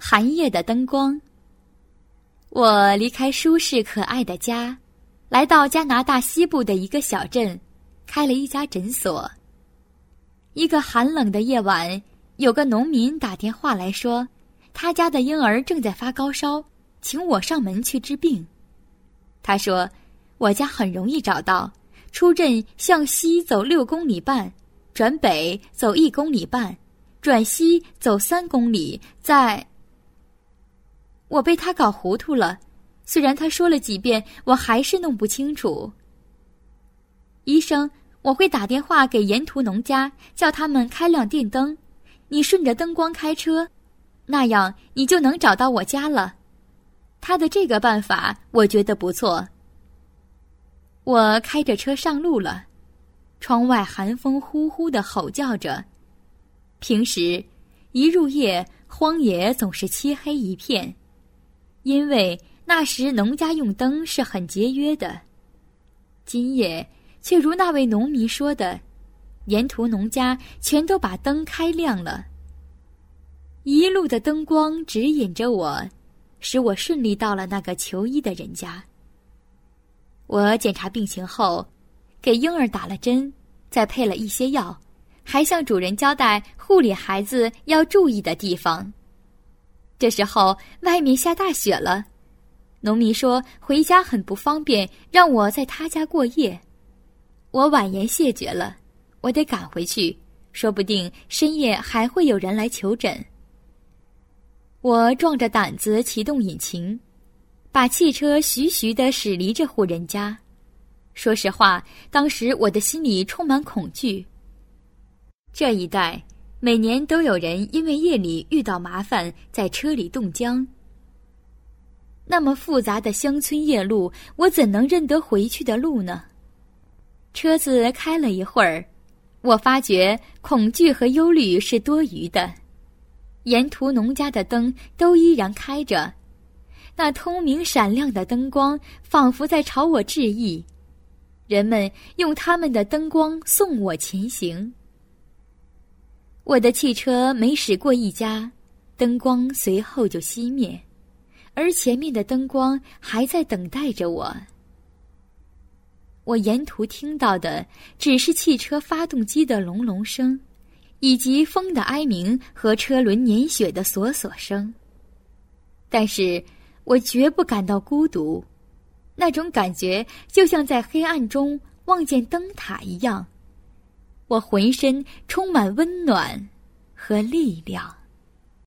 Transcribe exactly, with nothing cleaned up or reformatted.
寒夜的灯光。我离开舒适可爱的家，来到加拿大西部的一个小镇，开了一家诊所。一个寒冷的夜晚，有个农民打电话来说，他家的婴儿正在发高烧，请我上门去治病。他说，我家很容易找到，出镇向西走六公里半，转北走一公里半，转西走三公里，再……我被他搞糊涂了，虽然他说了几遍，我还是弄不清楚。医生，我会打电话给沿途农家，叫他们开亮电灯，你顺着灯光开车，那样你就能找到我家了。他的这个办法我觉得不错。我开着车上路了，窗外寒风呼呼地吼叫着。平时一入夜，荒野总是漆黑一片，因为那时农家用灯是很节约的。今夜却如那位农民说的，沿途农家全都把灯开亮了。一路的灯光指引着我，使我顺利到了那个求医的人家。我检查病情后，给婴儿打了针，再配了一些药，还向主人交代护理孩子要注意的地方。这时候外面下大雪了，农民说回家很不方便，让我在他家过夜。我婉言谢绝了，我得赶回去，说不定深夜还会有人来求诊。我壮着胆子启动引擎，把汽车徐徐地驶离这户人家。说实话，当时我的心里充满恐惧。这一带每年都有人因为夜里遇到麻烦，在车里冻僵。那么复杂的乡村夜路，我怎能认得回去的路呢？车子开了一会儿，我发觉恐惧和忧虑是多余的。沿途农家的灯都依然开着，那通明闪亮的灯光仿佛在朝我致意，人们用他们的灯光送我前行。我的汽车没驶过一家，灯光随后就熄灭，而前面的灯光还在等待着我。我沿途听到的只是汽车发动机的隆隆声，以及风的哀鸣和车轮碾雪的索索声。但是我绝不感到孤独，那种感觉就像在黑暗中望见灯塔一样，我浑身充满温暖和力量。